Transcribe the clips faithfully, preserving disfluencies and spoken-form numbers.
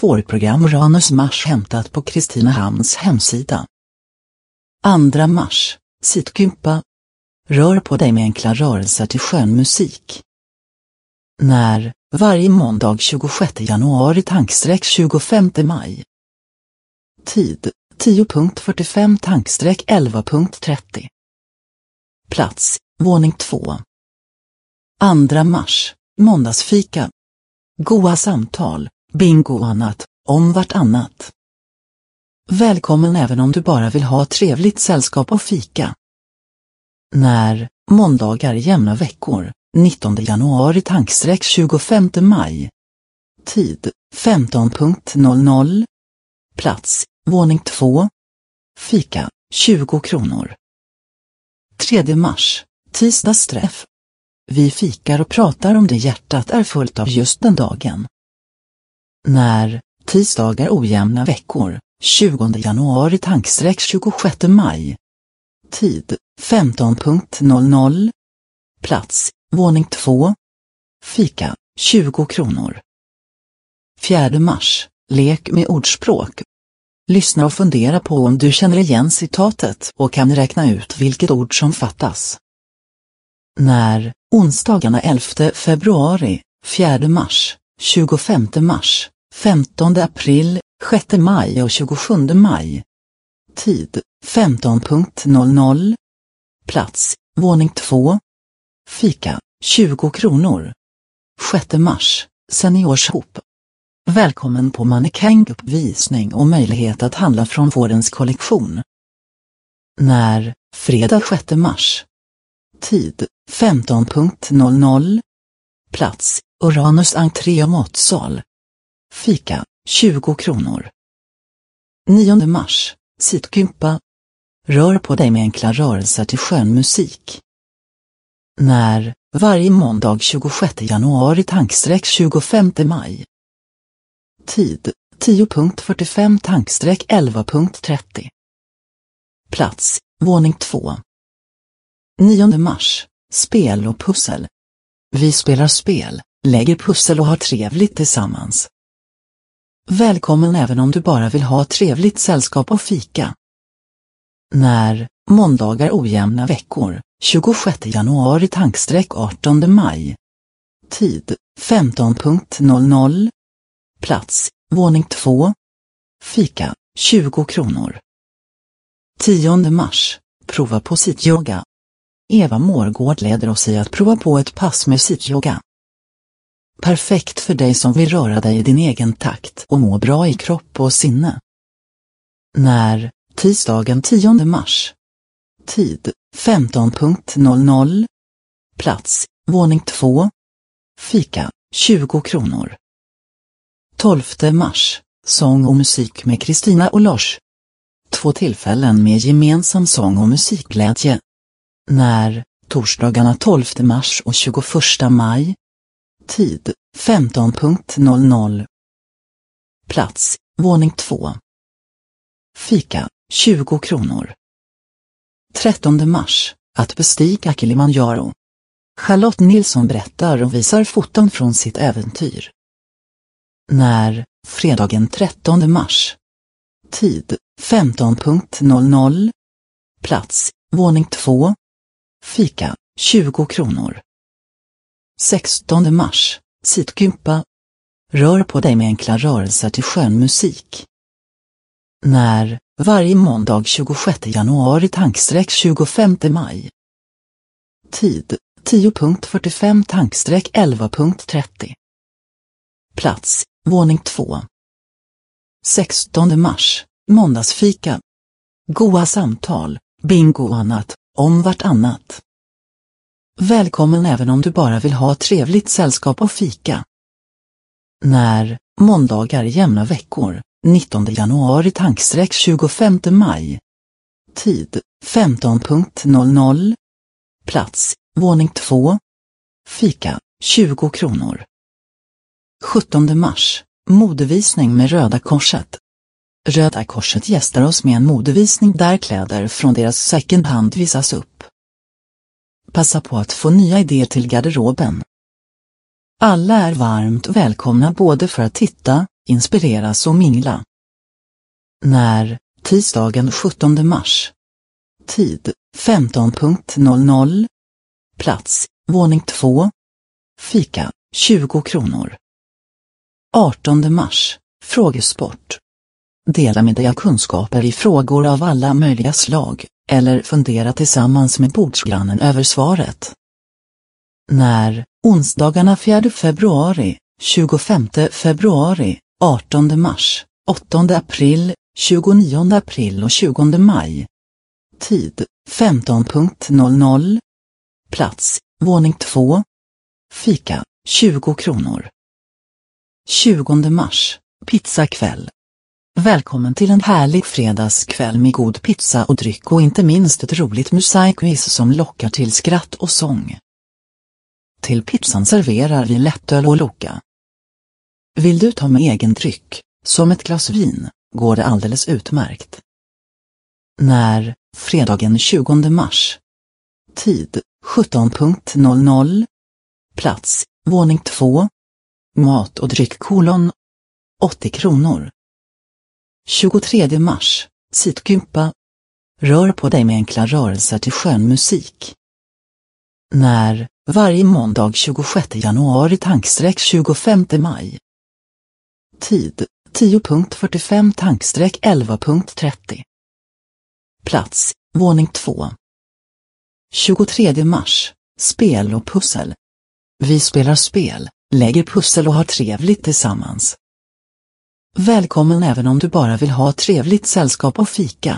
vårprogram Uranus Mars hämtat på Kristinehamns hemsida. andra mars, Sitkympa. Rör på dig med enkla rörelser till skön musik. När, varje måndag tjugosjätte januari tankstreck tjugofemte maj. Tid, tio fyrtiofem tankstreck elva trettio. Plats, våning två. andra mars, måndagsfika. Goa samtal, bingo och annat, om vartannat. Välkommen även om du bara vill ha trevligt sällskap och fika. När, måndagar jämna veckor, nittonde januari tankstreck tjugofemte maj. Tid, femton noll noll. Plats, våning två. Fika, tjugo kronor. tredje mars, tisdagsträff. Vi fikar och pratar om det hjärtat är fullt av just den dagen. När, tisdagar ojämna veckor, tjugonde januari tankstreck tjugosjätte maj. Tid, femton noll noll. Plats, våning två. Fika, tjugo kronor. fjärde mars, lek med ordspråk. Lyssna och fundera på om du känner igen citatet och kan räkna ut vilket ord som fattas. När, onsdagarna elfte februari, fjärde mars, tjugofemte mars, femtonde april, sjätte maj och tjugosjunde maj. Tid, femton noll noll. Plats, våning två. Fika, tjugo kronor. sjätte mars, seniorshop. Välkommen på mannekänguppvisning och möjlighet att handla från vårens kollektion. När, fredag sjätte mars. Tid, femton noll noll. Plats, Uranus entré och matsal. Fika, tjugo kronor. nionde mars, Sitkympa. Rör på dig med enkla rörelser till skön musik. När, varje måndag tjugosjätte januari tankstreck tjugofemte maj. Tid, tio fyrtiofem tankstreck elva trettio. Plats, våning två. nionde mars, spel och pussel. Vi spelar spel, lägger pussel och har trevligt tillsammans. Välkommen även om du bara vill ha trevligt sällskap och fika. När, måndagar ojämna veckor, tjugosjätte januari tankstreck artonde maj. Tid, femton noll noll. Plats, våning två. Fika, tjugo kronor. tionde mars, prova på sittyoga. Eva Mårgård leder oss i att prova på ett pass med sittyoga. Perfekt för dig som vill röra dig i din egen takt och må bra i kropp och sinne. När, tisdagen tionde mars. Tid, femton noll noll. Plats, våning två. Fika, tjugo kronor. tolfte mars, sång och musik med Kristina och Lars. Två tillfällen med gemensam sång och musikglädje. När, torsdagarna tolfte mars och tjugoförsta maj. Tid, femton noll noll. Plats, våning två. Fika, tjugo kronor. trettonde mars, att bestiga Kilimanjaro. Charlotte Nilsson berättar och visar foton från sitt äventyr. När, fredagen trettonde mars. Tid, femton noll noll. Plats, våning två. Fika, tjugo kronor. sextonde mars, Sitkympa. Rör på dig med enkla rörelser till skön musik. När, varje måndag tjugosjätte januari tankstreck tjugofemte maj. Tid, tio fyrtiofem tankstreck elva trettio. Plats, våning två. sextonde mars, måndagsfika. Goa samtal, bingo och annat, om vartannat. Välkommen även om du bara vill ha trevligt sällskap och fika. När, måndagar jämna veckor, nittonde januari tankstreck tjugofemte maj. Tid, femton noll noll. Plats, våning två. Fika, tjugo kronor. sjuttonde mars, modevisning med Röda Korset. Röda Korset gästar oss med en modevisning där kläder från deras second hand visas upp. Passa på att få nya idéer till garderoben. Alla är varmt välkomna både för att titta, inspireras och mingla. När, tisdagen sjuttonde mars. Tid, femton noll noll. Plats, våning två. Fika, tjugo kronor. artonde mars, frågesport. Dela med dig av kunskaper i frågor av alla möjliga slag, eller fundera tillsammans med bordsgrannen över svaret. När, onsdagarna fjärde februari, tjugofemte februari, artonde mars, åttonde april, tjugonionde april och tjugonde maj. Tid, femton noll noll. Plats, våning två. Fika, tjugo kronor. tjugonde mars, pizzakväll. Välkommen till en härlig fredagskväll med god pizza och dryck och inte minst ett roligt musikquiz som lockar till skratt och sång. Till pizzan serverar vi lättöl och Loka. Vill du ta med egen dryck, som ett glas vin, går det alldeles utmärkt. När, fredagen tjugonde mars. Tid, sjutton noll noll. Plats, våning två. Mat och dryck kolon. åttio kronor. tjugotredje mars, sitkympa. Rör på dig med enkla rörelser till skön musik. När, varje måndag tjugosjätte januari tankstreck tjugofemte maj. Tid, tio fyrtiofem tankstreck elva trettio. Plats, våning två. tjugotredje mars, spel och pussel. Vi spelar spel, lägger pussel och har trevligt tillsammans. Välkommen även om du bara vill ha trevligt sällskap och fika.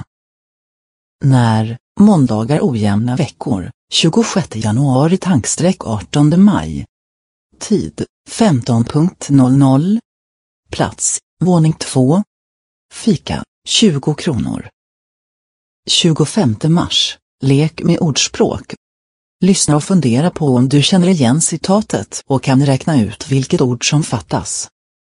När, måndagar ojämna veckor, tjugosjätte januari tankstreck artonde maj. Tid, femton noll noll. Plats, våning två. Fika, tjugo kronor. tjugofemte mars, lek med ordspråk. Lyssna och fundera på om du känner igen citatet och kan räkna ut vilket ord som fattas.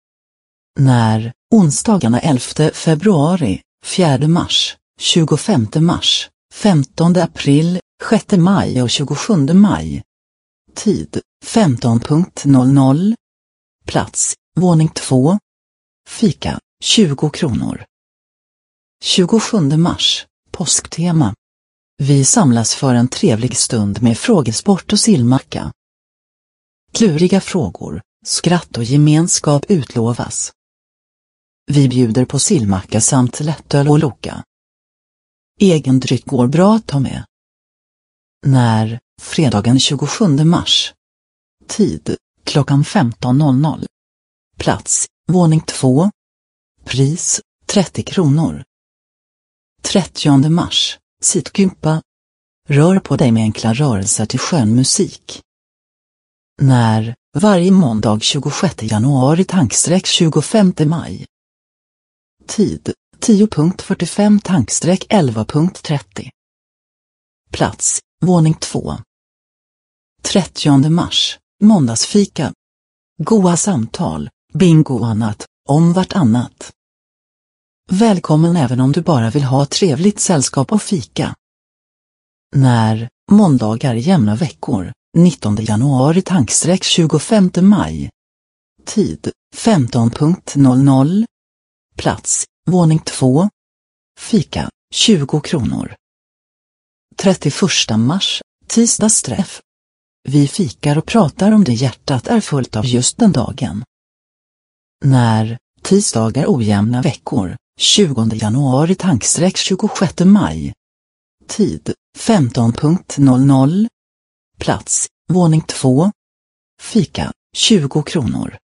När, onsdagarna elfte februari, fjärde mars, tjugofemte mars, femtonde april, sjätte maj och tjugosjunde maj. Tid, femton noll noll. Plats, våning två. Fika, tjugo kronor. tjugosjunde mars, påsktema. Vi samlas för en trevlig stund med frågesport och sillmacka. Kluriga frågor, skratt och gemenskap utlovas. Vi bjuder på sillmacka samt lättöl och Loka. Egen dryck går bra att ta med. När, fredagen tjugosjunde mars. Tid, klockan femton noll noll. Plats, våning två. Pris, trettio kronor. trettionde mars, sitkympa. Rör på dig med enkla rörelser till skön musik. När, varje måndag tjugosjätte januari tankstreck tjugofemte maj. Tid, tio fyrtiofem tankstreck elva trettio. Plats, våning två. trettionde mars, måndagsfika. Goa samtal, bingo och annat, om vartannat. Välkommen även om du bara vill ha trevligt sällskap och fika. När, måndagar jämna veckor, nittonde januari tankstreck tjugofemte maj. Tid, femton noll noll. Plats, våning två. Fika, tjugo kronor. trettioförsta mars, tisdagsträff. Vi fikar och pratar om det hjärtat är fullt av just den dagen. När, tisdagar ojämna veckor, tjugonde januari tankstreck tjugosjätte maj. Tid, femton noll noll. Plats, våning två. Fika, tjugo kronor.